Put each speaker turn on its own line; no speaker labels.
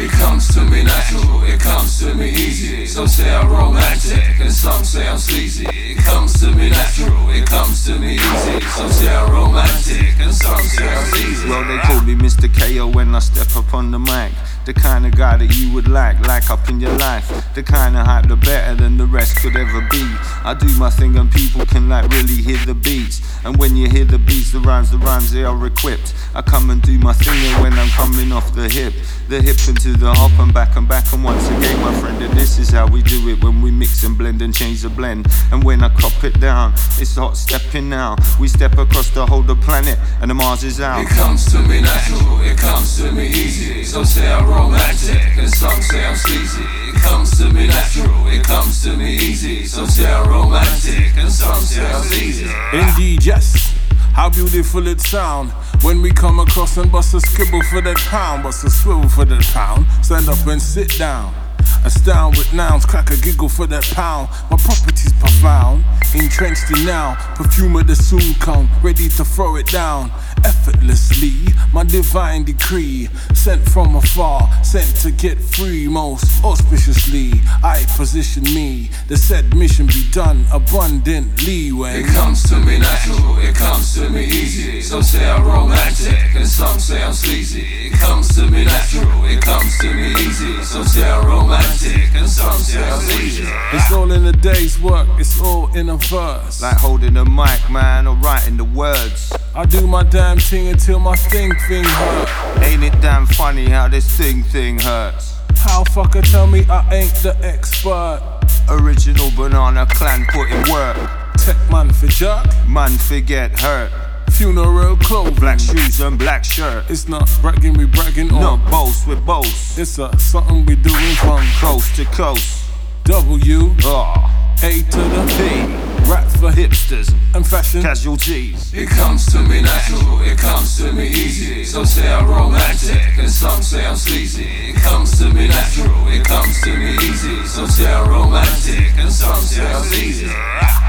It comes to me natural, it comes to me easy. Some say I'm romantic and some say I'm sleazy. It comes to me natural, it comes to me easy. Some say I'm romantic and some say I'm sleazy.
Well, they call me Mr. KO when I step up on the mic. The kind of guy that you would like up in your life. The kind of hype, the better than the rest could ever be. I do my thing and people can really hear the beats. And when you hear the beats, the rhymes, they are equipped. I come and do my thing, and when I'm coming off the hip into the hop and back and once again, my friend. And this is how we do it when we mix and blend and change the blend. And when I crop it down, it's hot stepping now. We step across the whole the planet and the Mars is out.
It comes to me natural, it comes to me easy. Some say I'm romantic and some say I'm sleazy. It comes to me natural, it comes to me easy. Some say I'm romantic and some say I'm sleazy.
Indeed, yes. How beautiful it sound when we come across and bust a scribble for that pound, bust a swivel for that pound. Stand up and sit down. Astound with nouns, crack a giggle for that pound. My property's profound, entrenched in now. Perfume of the soon come, ready to throw it down. Effortlessly, my divine decree. Sent from afar, sent to get free. Most auspiciously, I position me. The said mission be done abundantly when
it comes to me natural, it comes to me easy. Some say I'm romantic and some say I'm sleazy. It comes to me natural, it comes to me easy. Some say I'm romantic and some say I'm sleazy.
It's all in a day's work, it's all in a verse.
Like holding a mic, man, or writing the words.
I do my damn thing until my thing hurt.
Ain't it damn funny how this thing hurts?
How fucker tell me I ain't the expert?
Original Banana Clan put in work.
Tech man for jerk,
man forget hurt.
Funeral clothes,
black shoes and black shirt.
It's not bragging, we bragging on.
Not boast, we boast.
It's something we doing from
coast to coast.
W A to the
P.
Rap for
hipsters
and fashion
casualties.
It comes to me natural, it comes to me easy. Some say I'm romantic and some say I'm sleazy. It comes to me natural, it comes to me easy. Some say I'm romantic and some say I'm sleazy.